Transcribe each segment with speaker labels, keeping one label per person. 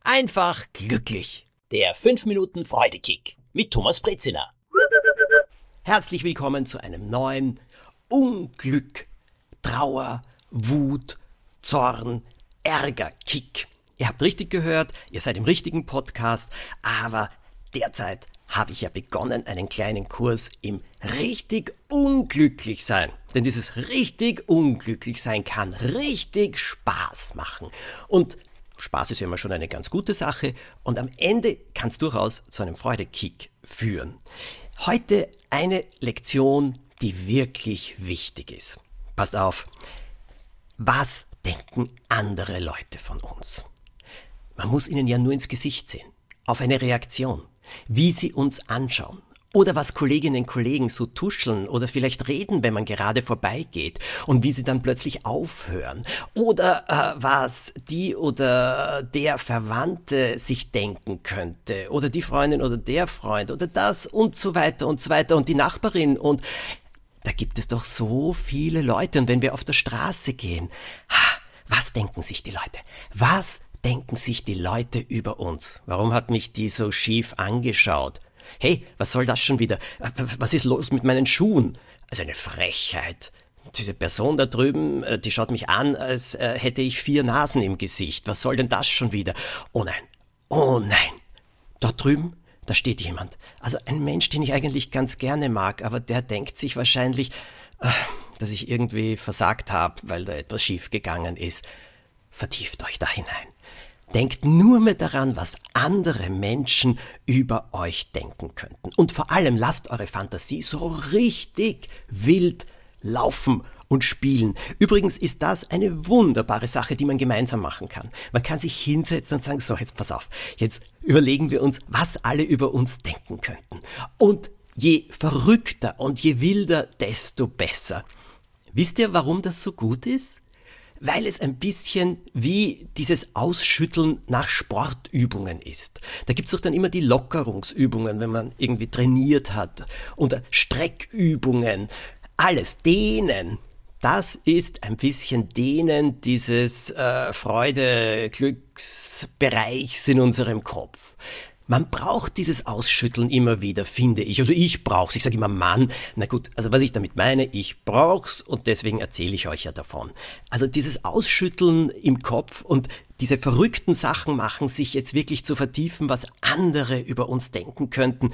Speaker 1: einfach glücklich. Der 5 Minuten Freudekick mit Thomas Brezina. Herzlich willkommen zu einem neuen Unglück, Trauer, Wut, Zorn, Ärger-Kick. Ihr habt richtig gehört, ihr seid im richtigen Podcast, aber derzeit habe ich ja begonnen, einen kleinen Kurs im richtig unglücklich sein. Denn dieses richtig unglücklich sein kann richtig Spaß machen. Und Spaß ist ja immer schon eine ganz gute Sache und am Ende kann es durchaus zu einem Freudekick führen. Heute eine Lektion, die wirklich wichtig ist. Passt auf, was denken andere Leute von uns? Man muss ihnen ja nur ins Gesicht sehen, auf eine Reaktion, wie sie uns anschauen. Oder was Kolleginnen und Kollegen so tuscheln oder vielleicht reden, wenn man gerade vorbeigeht und wie sie dann plötzlich aufhören. Oder was die oder der Verwandte sich denken könnte. Oder die Freundin oder der Freund oder das und so weiter und so weiter. Und die Nachbarin und da gibt es doch so viele Leute. Und wenn wir auf der Straße gehen, was denken sich die Leute? Was denken sich die Leute über uns? Warum hat mich die so schief angeschaut? Hey, was soll das schon wieder? Was ist los mit meinen Schuhen? Also eine Frechheit. Diese Person da drüben, die schaut mich an, als hätte ich 4 Nasen im Gesicht. Was soll denn das schon wieder? Oh nein. Dort drüben, da steht jemand. Also ein Mensch, den ich eigentlich ganz gerne mag, aber der denkt sich wahrscheinlich, dass ich irgendwie versagt habe, weil da etwas schief gegangen ist. Vertieft euch da hinein. Denkt nur mehr daran, was andere Menschen über euch denken könnten. Und vor allem lasst eure Fantasie so richtig wild laufen und spielen. Übrigens ist das eine wunderbare Sache, die man gemeinsam machen kann. Man kann sich hinsetzen und sagen, so, jetzt pass auf, jetzt überlegen wir uns, was alle über uns denken könnten. Und je verrückter und je wilder, desto besser. Wisst ihr, warum das so gut ist? Weil es ein bisschen wie dieses Ausschütteln nach Sportübungen ist. Da gibt's doch dann immer die Lockerungsübungen, wenn man irgendwie trainiert hat. Und Streckübungen, alles, Dehnen. Das ist ein bisschen Dehnen dieses Freude-Glücksbereichs in unserem Kopf. Man braucht dieses Ausschütteln immer wieder, finde ich. Also ich brauch's. Ich sage immer Mann. Na gut, also was ich damit meine, ich brauch's und deswegen erzähle ich euch ja davon. Also dieses Ausschütteln im Kopf und diese verrückten Sachen machen, sich jetzt wirklich zu vertiefen, was andere über uns denken könnten.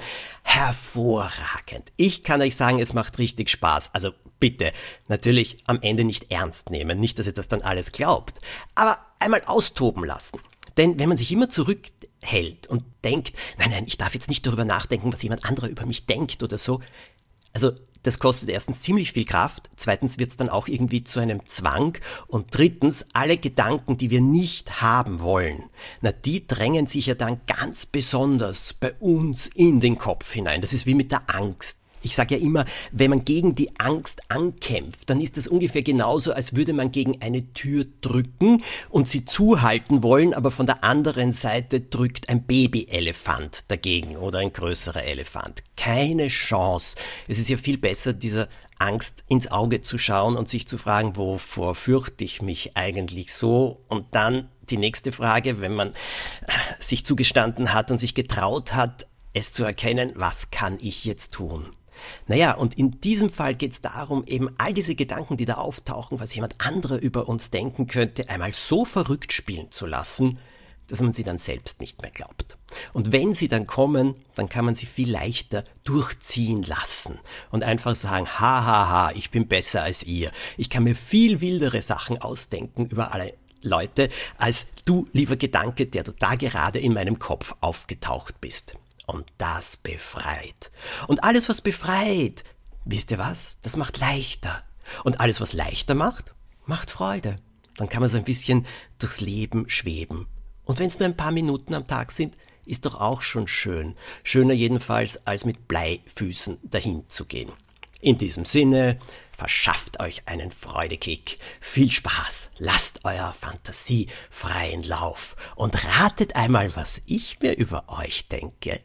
Speaker 1: Hervorragend. Ich kann euch sagen, es macht richtig Spaß. Also bitte, natürlich am Ende nicht ernst nehmen. Nicht, dass ihr das dann alles glaubt. Aber einmal austoben lassen. Denn wenn man sich immer zurückhält und denkt, nein, ich darf jetzt nicht darüber nachdenken, was jemand anderer über mich denkt oder so, also das kostet erstens ziemlich viel Kraft, zweitens wird es dann auch irgendwie zu einem Zwang und drittens, alle Gedanken, die wir nicht haben wollen, die drängen sich ja dann ganz besonders bei uns in den Kopf hinein. Das ist wie mit der Angst. Ich sage ja immer, wenn man gegen die Angst ankämpft, dann ist das ungefähr genauso, als würde man gegen eine Tür drücken und sie zuhalten wollen, aber von der anderen Seite drückt ein Babyelefant dagegen oder ein größerer Elefant. Keine Chance. Es ist ja viel besser, dieser Angst ins Auge zu schauen und sich zu fragen, wovor fürchte ich mich eigentlich so? Und dann die nächste Frage, wenn man sich zugestanden hat und sich getraut hat, es zu erkennen, was kann ich jetzt tun? Naja, und in diesem Fall geht es darum, eben all diese Gedanken, die da auftauchen, was jemand anderer über uns denken könnte, einmal so verrückt spielen zu lassen, dass man sie dann selbst nicht mehr glaubt. Und wenn sie dann kommen, dann kann man sie viel leichter durchziehen lassen und einfach sagen, ich bin besser als ihr. Ich kann mir viel wildere Sachen ausdenken über alle Leute, als du, lieber Gedanke, der du da gerade in meinem Kopf aufgetaucht bist. Und das befreit. Und alles, was befreit, wisst ihr was? Das macht leichter. Und alles, was leichter macht, macht Freude. Dann kann man so ein bisschen durchs Leben schweben. Und wenn es nur ein paar Minuten am Tag sind, ist doch auch schon schön. Schöner jedenfalls, als mit Bleifüßen dahin zu gehen. In diesem Sinne, verschafft euch einen Freudekick. Viel Spaß, lasst eurer Fantasie freien Lauf und ratet einmal, was ich mir über euch denke.